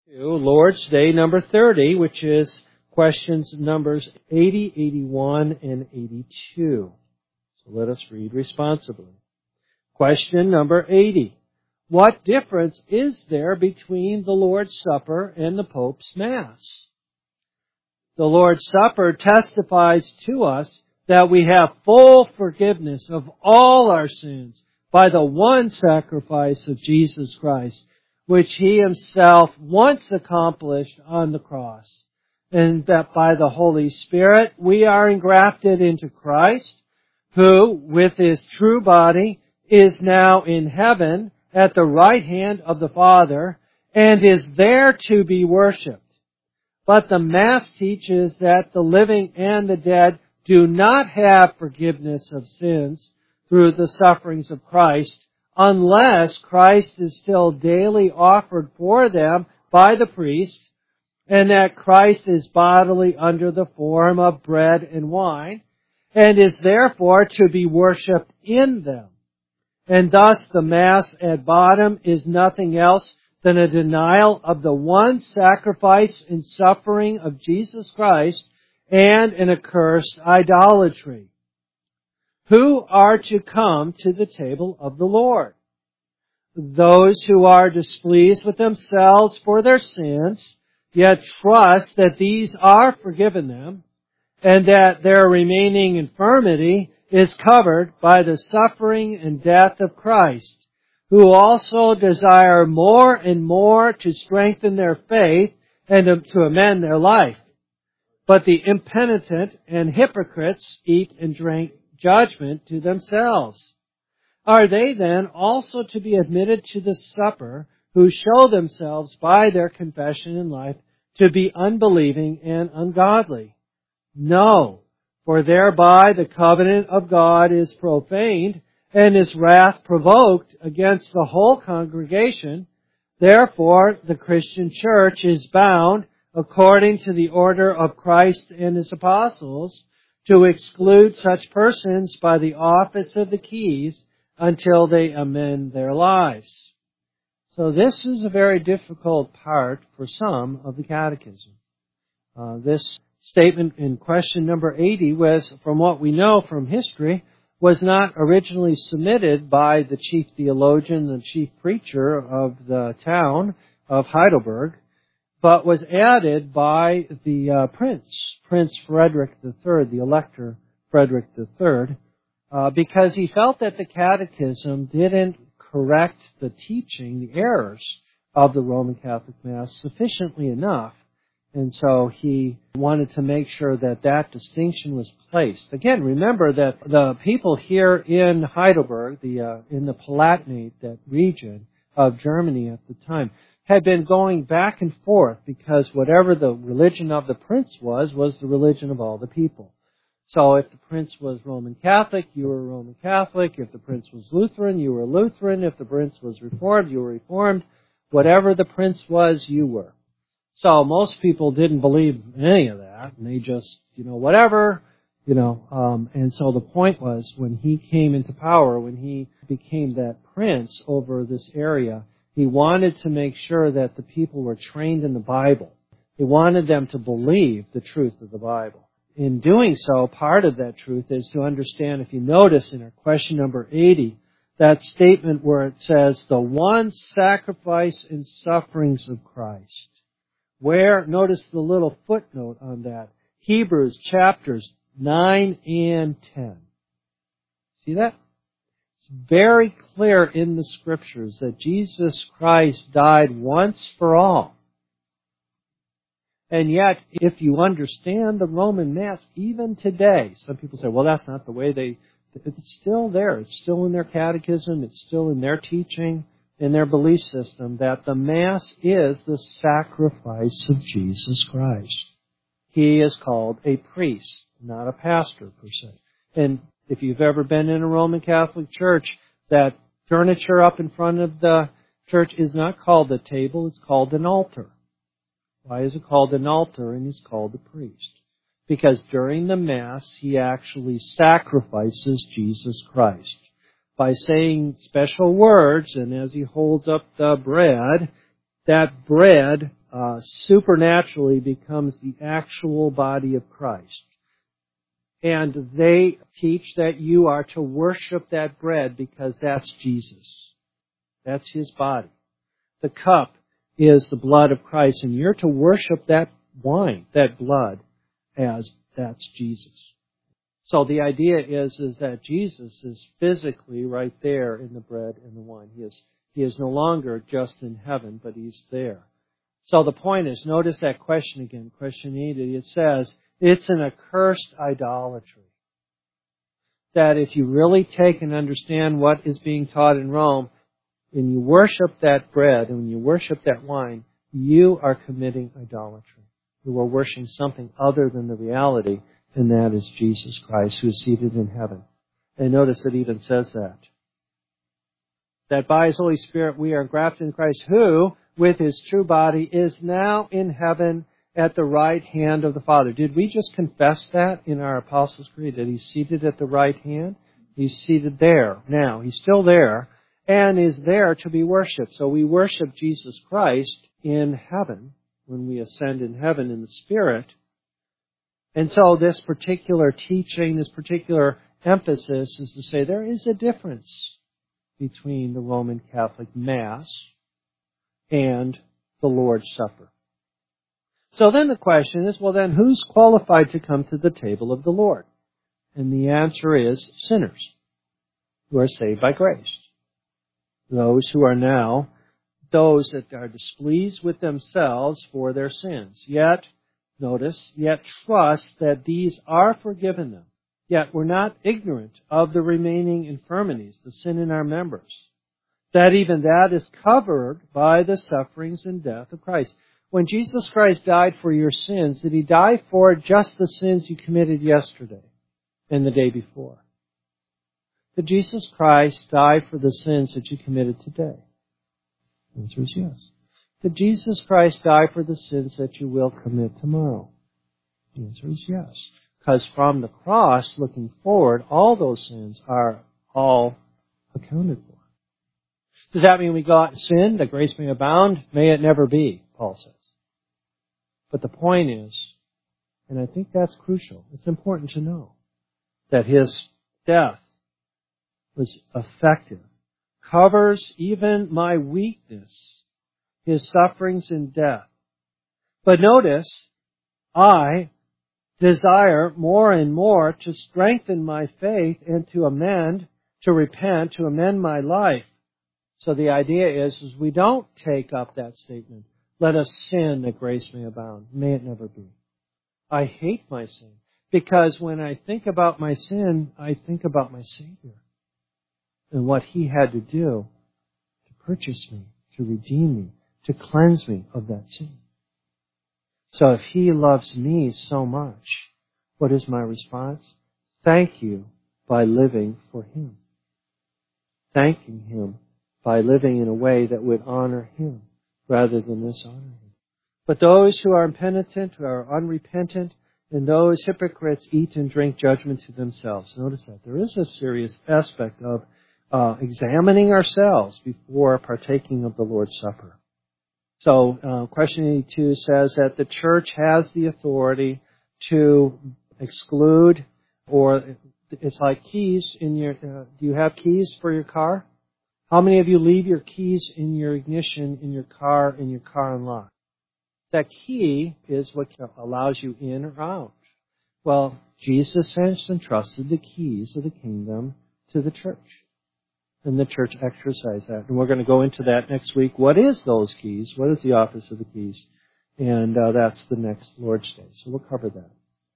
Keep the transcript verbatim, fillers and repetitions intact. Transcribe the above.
Lord's Day number thirty, which is questions numbers eighty, eighty-one, and eighty-two. So let us read responsibly. Question number eighty. What difference is there between the Lord's Supper and the Pope's Mass? The Lord's Supper testifies to us that we have full forgiveness of all our sins by the one sacrifice of Jesus Christ, which He Himself once accomplished on the cross, and that by the Holy Spirit we are engrafted into Christ, who, with His true body, is now in heaven at the right hand of the Father, and is there to be worshipped. But the Mass teaches that the living and the dead do not have forgiveness of sins through the sufferings of Christ, unless Christ is still daily offered for them by the priest, and that Christ is bodily under the form of bread and wine, and is therefore to be worshipped in them. And thus the Mass at bottom is nothing else than a denial of the one sacrifice and suffering of Jesus Christ and an accursed idolatry. Who are to come to the table of the Lord? Those who are displeased with themselves for their sins, yet trust that these are forgiven them, and that their remaining infirmity is covered by the suffering and death of Christ, who also desire more and more to strengthen their faith and to amend their life. But the impenitent and hypocrites eat and drink judgment to themselves. Are they then also to be admitted to the supper, who show themselves by their confession and life to be unbelieving and ungodly? No, for thereby the covenant of God is profaned, and His wrath provoked against the whole congregation. Therefore the Christian Church is bound, according to the order of Christ and His apostles, to exclude such persons by the office of the keys until they amend their lives. So this is a very difficult part for some of the Catechism. Uh, this statement in question number eighty was, from what we know from history, was not originally submitted by the chief theologian, the chief preacher of the town of Heidelberg, but was added by the uh, prince, Prince Frederick the Third, the Elector Frederick the Third, uh, because he felt that the Catechism didn't correct the teaching, the errors of the Roman Catholic Mass sufficiently enough. And so he wanted to make sure that that distinction was placed. Again, remember that the people here in Heidelberg, the uh, in the Palatinate, that region of Germany at the time, had been going back and forth because whatever the religion of the prince was, was the religion of all the people. So if the prince was Roman Catholic, you were Roman Catholic. If the prince was Lutheran, you were Lutheran. If the prince was Reformed, you were Reformed. Whatever the prince was, you were. So most people didn't believe any of that, and they just, you know, whatever, you know. Um, and so the point was, when he came into power, when he became that prince over this area, he wanted to make sure that the people were trained in the Bible. He wanted them to believe the truth of the Bible. In doing so, part of that truth is to understand, if you notice in our question number eighty, that statement where it says, the one sacrifice and sufferings of Christ. Where, notice the little footnote on that, Hebrews chapters nine and ten. See that? It's very clear in the Scriptures that Jesus Christ died once for all. And yet, if you understand the Roman Mass, even today, some people say, well, that's not the way they... It's still there. It's still in their catechism. It's still in their teaching, in their belief system, that the Mass is the sacrifice of Jesus Christ. He is called a priest, not a pastor per se. And if you've ever been in a Roman Catholic church, that furniture up in front of the church is not called a table, it's called an altar. Why is it called an altar and he's called a priest? Because during the Mass, he actually sacrifices Jesus Christ by saying special words, and as he holds up the bread, that bread uh, supernaturally becomes the actual body of Christ. And they teach that you are to worship that bread because that's Jesus. That's His body. The cup is the blood of Christ, and you're to worship that wine, that blood, as that's Jesus. So the idea is, is that Jesus is physically right there in the bread and the wine. He is, he is no longer just in heaven, but He's there. So the point is, notice that question again, question eighty. It says, it's an accursed idolatry. That if you really take and understand what is being taught in Rome, when you worship that bread and when you worship that wine, you are committing idolatry. You are worshiping something other than the reality, and that is Jesus Christ, who is seated in heaven. And notice it even says that. That by His Holy Spirit we are grafted in Christ, who, with His true body, is now in heaven at the right hand of the Father. Did we just confess that in our Apostles' Creed, that He's seated at the right hand? He's seated there now. He's still there and is there to be worshipped. So we worship Jesus Christ in heaven when we ascend in heaven in the Spirit. And so this particular teaching, this particular emphasis is to say there is a difference between the Roman Catholic Mass and the Lord's Supper. So then the question is, well then, who's qualified to come to the table of the Lord? And the answer is sinners who are saved by grace. Those who are now, those that are displeased with themselves for their sins. Yet, notice, yet trust that these are forgiven them. Yet we're not ignorant of the remaining infirmities, the sin in our members. That even that is covered by the sufferings and death of Christ. When Jesus Christ died for your sins, did He die for just the sins you committed yesterday and the day before? Did Jesus Christ die for the sins that you committed today? The answer is yes. Did Jesus Christ die for the sins that you will commit tomorrow? The answer is yes. Because from the cross, looking forward, all those sins are all accounted for. Does that mean we go out and sin, that grace may abound? May it never be, Paul says. But the point is, and I think that's crucial, it's important to know, that His death was effective, covers even my weakness, His sufferings and death. But notice, I desire more and more to strengthen my faith and to amend, to repent, to amend my life. So the idea is, is we don't take up that statement, let us sin that grace may abound. May it never be. I hate my sin because when I think about my sin, I think about my Savior and what He had to do to purchase me, to redeem me, to cleanse me of that sin. So if He loves me so much, what is my response? Thank You by living for Him. Thanking Him by living in a way that would honor Him rather than dishonor Him. But those who are impenitent, who are unrepentant, and those hypocrites eat and drink judgment to themselves. Notice that. There is a serious aspect of uh, examining ourselves before partaking of the Lord's Supper. So, uh, question eighty-two says that the church has the authority to exclude, or it's like keys in your, uh, do you have keys for your car? How many of you leave your keys in your ignition in your car, in your car unlocked? That key is what allows you in or out. Well, Jesus has entrusted the keys of the kingdom to the church. And the church exercises that. And we're going to go into that next week. What is those keys? What is the office of the keys? And uh, that's the next Lord's Day. So we'll cover that.